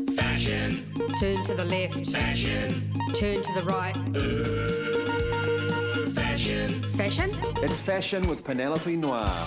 Fashion. Turn to the left. Fashion. Turn to the right. Fashion. Fashion? It's Fashion with Penelope Noir.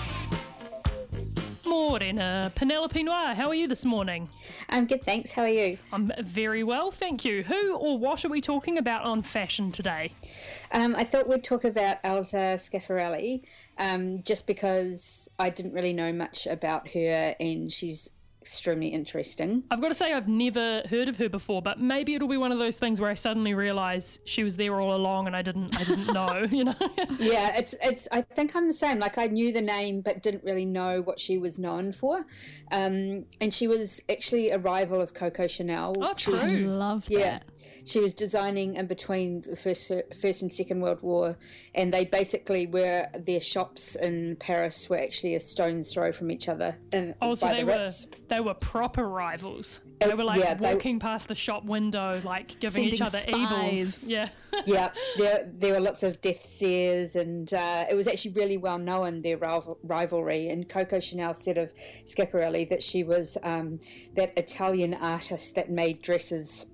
Morena, Penelope Noir, how are you this morning? I'm good, thanks. How are you? I'm very well, thank you. Who or what are we talking about on fashion today? I thought we'd talk about Elsa Schiaparelli, just because I didn't really know much about her and she's extremely interesting. I've got to say I've never heard of her before, but maybe it'll be one of those things where I suddenly realise she was there all along and I didn't know, you know? Yeah, it's. I think I'm the same. Like, I knew the name but didn't really know what she was known for. And she was actually a rival of Coco Chanel. Oh, true. Love that. Yeah. She was designing in between the First and Second World War, and they basically were, their shops in Paris were actually a stone's throw from each other. So they were proper rivals. They were like walking past the shop window, like giving each other spies. evils. Yeah. Yeah, there were lots of death stares, and it was actually really well known, their rivalry. And Coco Chanel said of Schiaparelli that she was that Italian artist that made dresses.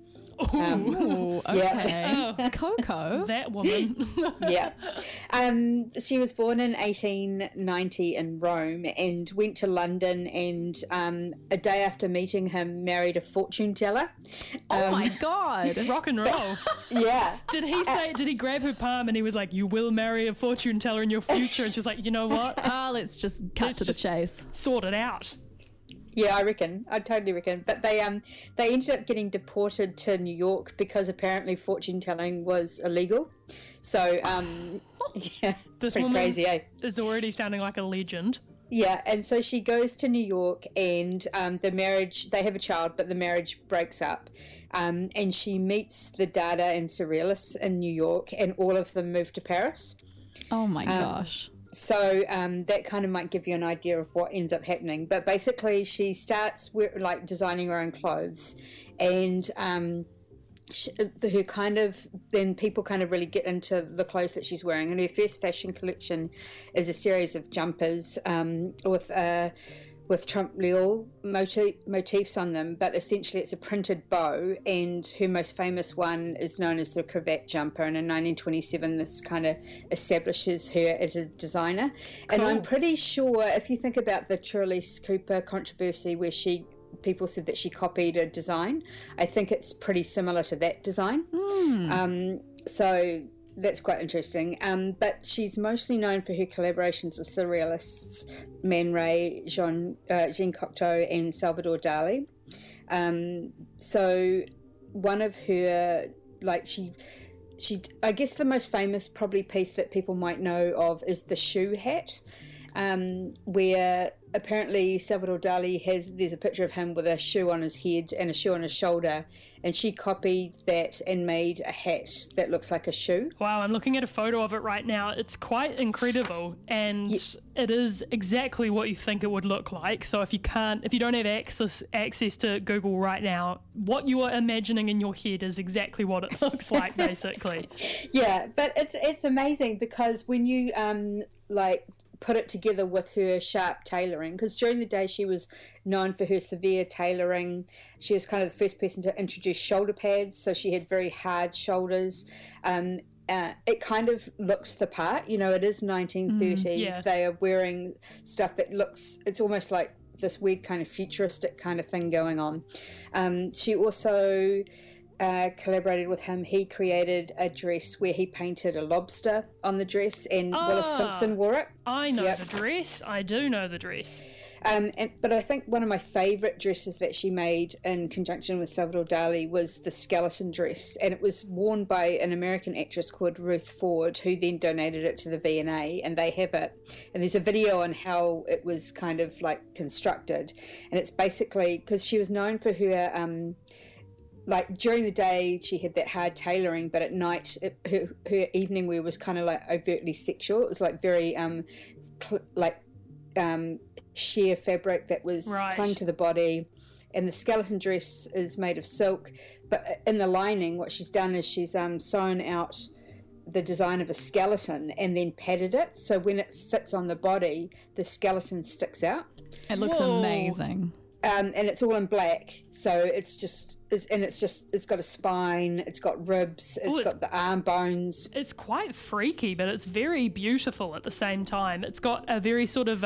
Ooh, okay. Yeah. Coco. That woman. Yeah. She was born in 1890 in Rome and went to London, and a day after meeting him married a fortune teller. Oh my God. Rock and roll. Yeah. Did he grab her palm and he was like, you will marry a fortune teller in your future? And she's like, you know what? Let's just cut to the chase. Sort it out. Yeah, I totally reckon. But they ended up getting deported to New York because apparently fortune telling was illegal. So yeah, This pretty woman crazy, eh? is already sounding like a legend. Yeah, and so she goes to New York, and they have a child, but the marriage breaks up. And she meets the Dada and Surrealists in New York, and all of them move to Paris. Oh my gosh. So that kind of might give you an idea of what ends up happening. But basically, she starts designing her own clothes, and then people kind of really get into the clothes that she's wearing. And her first fashion collection is a series of jumpers with trompe l'oeil motifs on them, but essentially it's a printed bow, and her most famous one is known as the cravat jumper, and in 1927 this kind of establishes her as a designer. Cool. And I'm pretty sure, if you think about the Trellis Cooper controversy where people said that she copied a design, I think it's pretty similar to that design. So that's quite interesting. But she's mostly known for her collaborations with surrealists Man Ray, Jean Cocteau and Salvador Dali. So one of her, she I guess the most famous probably piece that people might know of is the shoe hat, where apparently Salvador Dali there's a picture of him with a shoe on his head and a shoe on his shoulder, and she copied that and made a hat that looks like a shoe. Wow, I'm looking at a photo of it right now. It's quite incredible, and it is exactly what you think it would look like. So if you don't have access to Google right now, what you are imagining in your head is exactly what it looks like, basically. Yeah, but it's amazing because when you put it together with her sharp tailoring, because during the day she was known for her severe tailoring. She was kind of the first person to introduce shoulder pads, so she had very hard shoulders. It kind of looks the part, it is 1930s. Yeah. They are wearing stuff that it's almost like this weird kind of futuristic kind of thing going on. She also collaborated with him. He created a dress where he painted a lobster on the dress, and Willis Simpson wore it. I know the dress. I do know the dress. But I think one of my favourite dresses that she made in conjunction with Salvador Dali was the skeleton dress, and it was worn by an American actress called Ruth Ford, who then donated it to the V&A, and they have it. And there's a video on how it was kind of constructed, and it's basically because she was known for her during the day she had that hard tailoring, but at night her evening wear was kind of overtly sexual. It was very sheer fabric that was clung to the body, and the skeleton dress is made of silk, but in the lining what she's done is she's sewn out the design of a skeleton and then padded it, so when it fits on the body the skeleton sticks out. It looks amazing. and it's all in black, so it's got a spine, it's got ribs, it's got the arm bones. It's quite freaky, but it's very beautiful at the same time. It's got a very sort of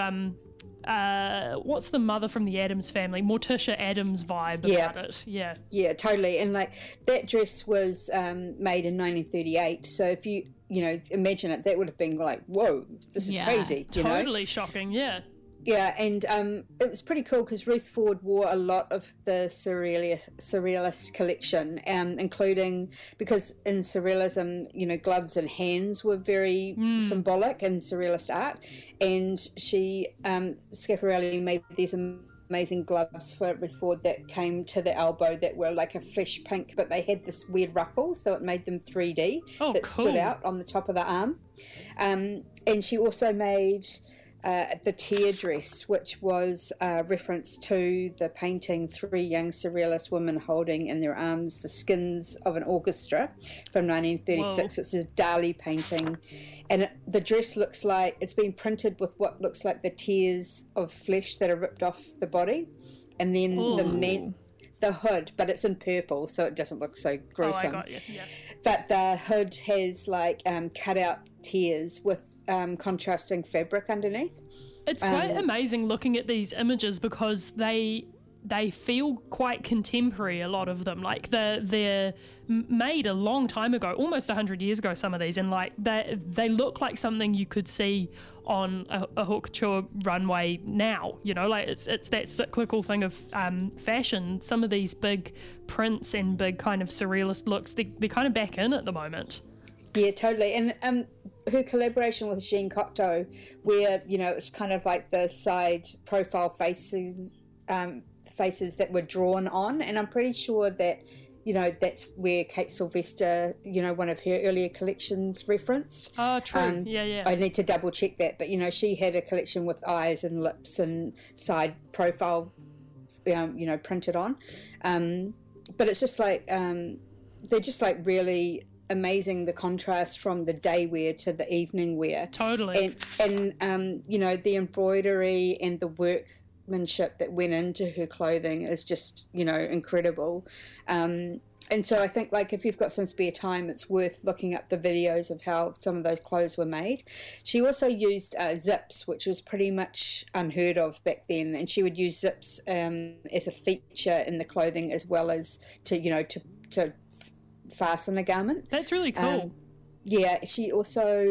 what's the mother from the Addams Family, Morticia Addams vibe about it. Yeah, totally. And like that dress was made in 1938, so if you imagine it, that would have been like, whoa, this is crazy. Totally shocking. Yeah, and it was pretty cool because Ruth Ford wore a lot of the Surrealist collection, including, because in Surrealism, gloves and hands were very symbolic in Surrealist art, and she, Schiaparelli made these amazing gloves for Ruth Ford that came to the elbow that were like a flesh pink, but they had this weird ruffle, so it made them 3D stood out on the top of the arm. And she also made the tear dress, which was a reference to the painting Three Young Surrealist Women Holding in Their Arms the Skins of an Orchestra from 1936. Whoa. It's a Dali painting, and the dress looks like it's been printed with what looks like the tears of flesh that are ripped off the body, and then the hood, but it's in purple, so it doesn't look so gruesome. Oh, I got you. Yeah. But the hood has like cut out tears with contrasting fabric underneath. It's quite amazing looking at these images because they feel quite contemporary, a lot of them. Like they're made a long time ago, almost 100 years ago, some of these, and like they look like something you could see on a haute couture runway now. Like it's that cyclical thing of fashion. Some of these big prints and big kind of surrealist looks, they're kind of back in at the moment. Yeah, totally. And her collaboration with Jean Cocteau, where, it's kind of like the side profile faces that were drawn on. And I'm pretty sure that, that's where Kate Sylvester, one of her earlier collections referenced. Oh, true. Yeah. I need to double check that. But, she had a collection with eyes and lips and side profile, printed on. But it's just like, they're just like really amazing, the contrast from the day wear to the evening wear. Totally. And the embroidery and the workmanship that went into her clothing is just, incredible. And so I think, like, if you've got some spare time, it's worth looking up the videos of how some of those clothes were made. She also used zips, which was pretty much unheard of back then, and she would use zips as a feature in the clothing as well as to fasten a garment. That's really cool. She also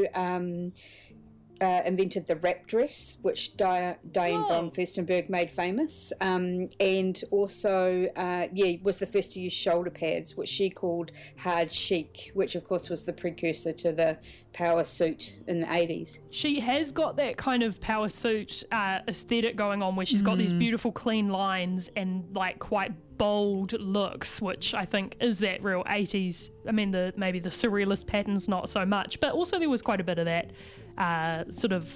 invented the wrap dress, which Diane von Furstenberg made famous, and also was the first to use shoulder pads, which she called hard chic, which of course was the precursor to the power suit in the 80s. She has got that kind of power suit aesthetic going on, where she's got these beautiful clean lines and like quite bold looks, which I think is that real 80s. I mean, maybe the surrealist patterns not so much, but also there was quite a bit of that sort of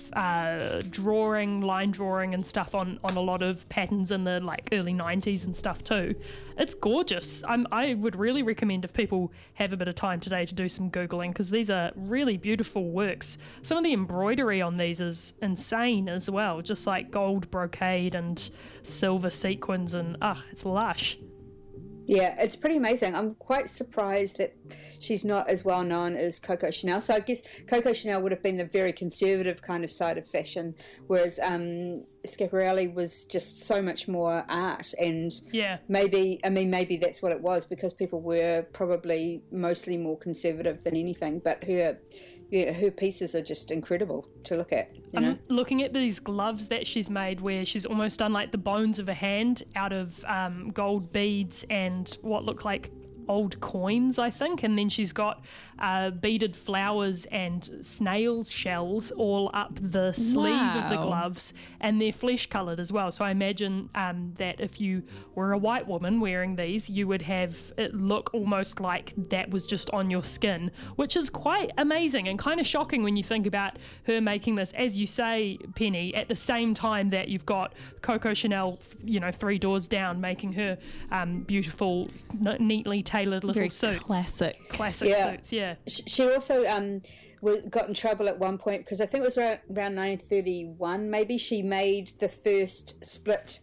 line drawing and stuff on a lot of patterns in the like early 90s and stuff too. It's gorgeous. I would really recommend, if people have a bit of time today, to do some Googling, because these are really beautiful works. Some of the embroidery on these is insane as well, just like gold brocade and silver sequins, and it's lush. Yeah, it's pretty amazing. I'm quite surprised that she's not as well known as Coco Chanel. So I guess Coco Chanel would have been the very conservative kind of side of fashion, whereas Schiaparelli was just so much more art. And maybe that's what it was, because people were probably mostly more conservative than anything. But her pieces are just incredible to look at. I'm looking at these gloves that she's made, where she's almost done like the bones of a hand out of gold beads and what look like old coins, I think, and then she's got beaded flowers and snail shells all up the sleeve of the gloves, and they're flesh coloured as well. So I imagine that if you were a white woman wearing these, you would have it look almost like that was just on your skin, which is quite amazing and kind of shocking when you think about her making this, as you say, Penny, at the same time that you've got Coco Chanel, 3 doors down, making her beautiful, neatly tailored little very suits. Classic suits, yeah. She also got in trouble at one point, because I think it was around 1931 maybe. She made the first split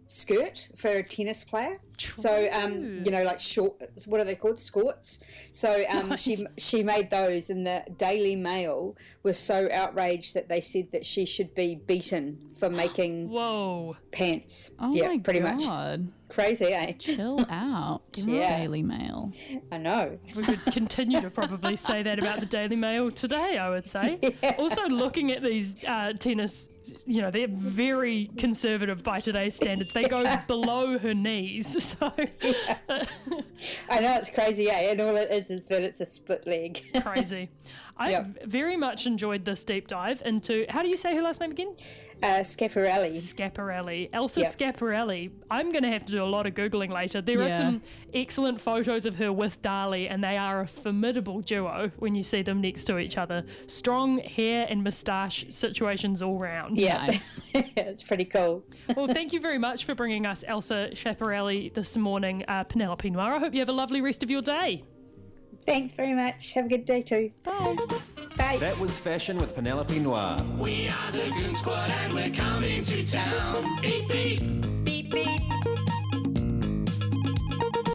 skirt for a tennis player. So, like short, what are they called? Skirts. So she made those, and the Daily Mail was so outraged that they said that she should be beaten for making pants. Oh yeah, my pretty God. much. Crazy, eh? Chill out. Yeah. Daily Mail. I know. We would continue to probably say that about the Daily Mail today, I would say. Yeah. Also, looking at these tennis, they're very conservative by today's standards. They go below her knees. So I know, it's crazy, eh? And all it is that it's a split leg. crazy. I very much enjoyed this deep dive into, how do you say her last name again? Schiaparelli. Schiaparelli. Elsa Schiaparelli. I'm going to have to do a lot of Googling later. There are some excellent photos of her with Dali, and they are a formidable duo when you see them next to each other. Strong hair and moustache situations all round. Yeah, Nice. it's pretty cool. Well, thank you very much for bringing us Elsa Schiaparelli this morning, Penelope Noir. I hope you have a lovely rest of your day. Thanks very much. Have a good day too. Bye. Bye. That was Fashion with Penelope Noir. We are the Goon Squad and we're coming to town. Beep beep.